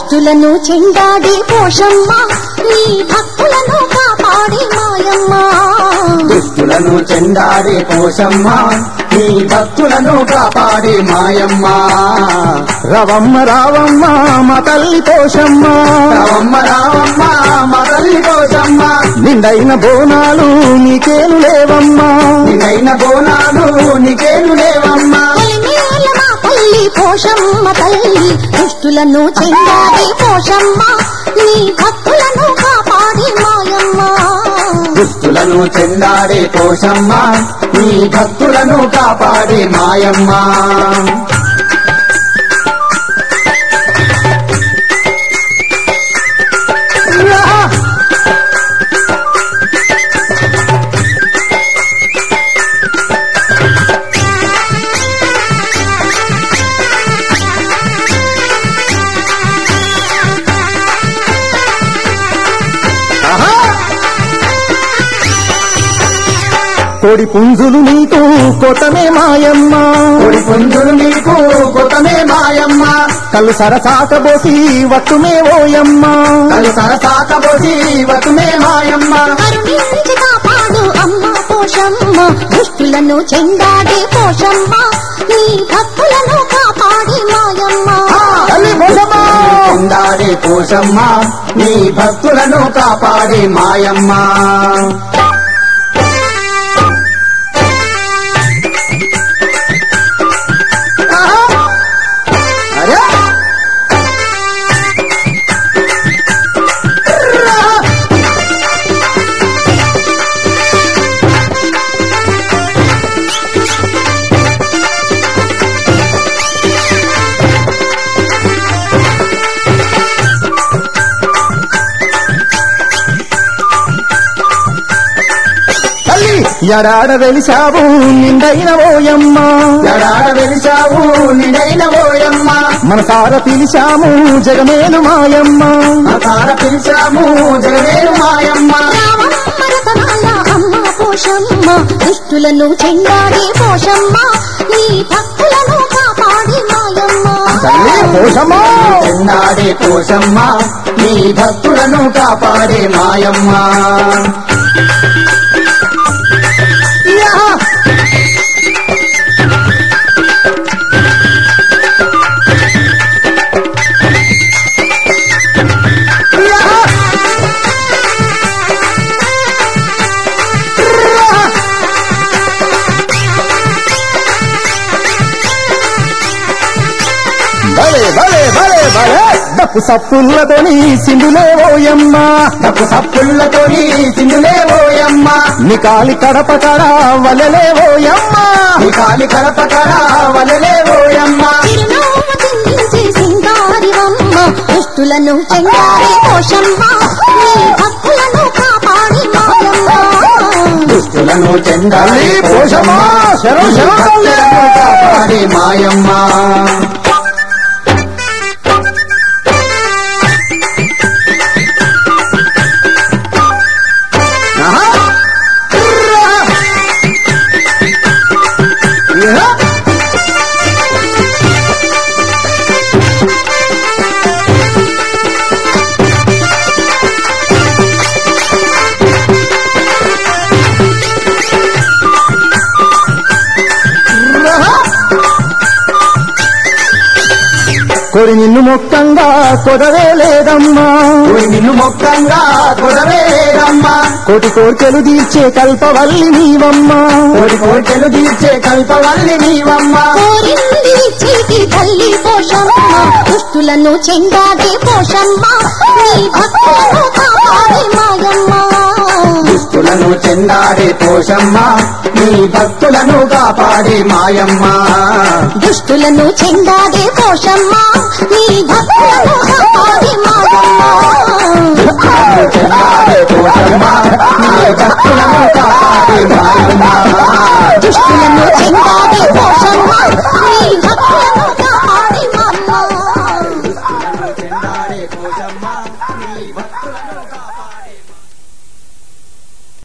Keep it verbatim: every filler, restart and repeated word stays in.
దుష్టులను చెండాడి పోషమ్మ నీ భక్తులను కాపాడి మాయమ్మ దుష్టులను చెండాడి పోషమ్మ నీ భక్తులను కాపాడి మాయమ్మ రవమ్మ రావమ్మ మా తల్లి పోషమ్మ రావమ్మ రావమ్మ మా తల్లి పోషమ్మ నిండైన బోనాలు నీకేను లేవమ్మా నిండైన బోనాలు నీకేను లేవమ్మా మా తల్లి పోషమ్మ తల్లి దుష్టులను చెండాడి పోషమ్మ నీ భక్తులను కాపాడి మాయమ్మ దుష్టులను చెండాడే పోషమ్మ నీ భక్తులను కాపాడే మాయమ్మ కోడి పుంజులు నీకు కొట్టమే మాయమ్మ కోడి పుంజులు నీకు కొట్టమే మాయమ్మ కళ్ళు సరసాకబోసి వట్టుమే ఓయమ్మ కళ్ళు సరసాకబోసి వట్టుమే మాయమ్మ కరుణించి కాపాడు అమ్మ పోషమ్మ దుష్టులను చెండాడి పోషమ్మ నీ భక్తులను కాపాడి మాయమ్మ చెండాడే పోషమ్మ నీ భక్తులను కాపాడే మాయమ్మ ఎడాడ వెలిశావు నిండైన ఓయమ్మ ఎడాడ వెలిశావు నిండైన ఓయమ్మ మనసార పిలిచాము జగమేలు మాయమ్మ మనసార పిలిచాము జగమేలు మాయమ్మ అమ్మ పోషమ్మ దుష్టులను చెండాడి పోషమ్మ నీ భక్తులను కాపాడి మాయమ్మ పోషమ్మ చెండాడే పోషమ్మ నీ భక్తులను కాపాడే మాయమ్మ భలే భలే భలే భలే డప్పు సప్పులతోని సింధులే ఓయమ్మ డప్పు సప్పులతోని సింధులే ఓయమ్మ నీ కాలి కడప కడ వలలే ఓయమ్మ నీ కాలి కడప కడ వలలే ఓయమ్మ సింగారివమ్మ దుష్టులను చెండాడి పోషమ్మ నీ భక్తులను కాపాడి మాయమ్మ దుష్టులను చెండాడి పోషమ్మ శరణు శరణు కాపాడి మాయమ్మ కొడి నిన్ను మొక్కంగా కొదవే లేదమ్మా నిన్ను మొక్కంగా కొదవే లేదమ్మా కోటి కోరికలు తీర్చే కల్పవల్లి నీవమ్మా కోటి కోరికలు తీర్చే కల్పవల్లి నీవమ్మా కోరింది చీటి తల్లి పోషమ్మ దుష్టులను చెండాడి పోషమ్మ నీ భక్తులను కాపాడి మాయమ్మ దుష్టులను చెండాడే పోషమ్మ నీ భక్తులను కాపాడే మాయమ్మ దుష్టులను చెండాడే పోషమ్మ నీ భక్తులను కాపాడి మాయమ్మ చెండాడే పోషమ్మ నీ భక్తులను కాపాడే మాయమ్మ దుష్టులను చెండాడే పోషమ్మ నీ భక్తులను కాపాడి మాయమ్మ చెండాడే పోషమ్మ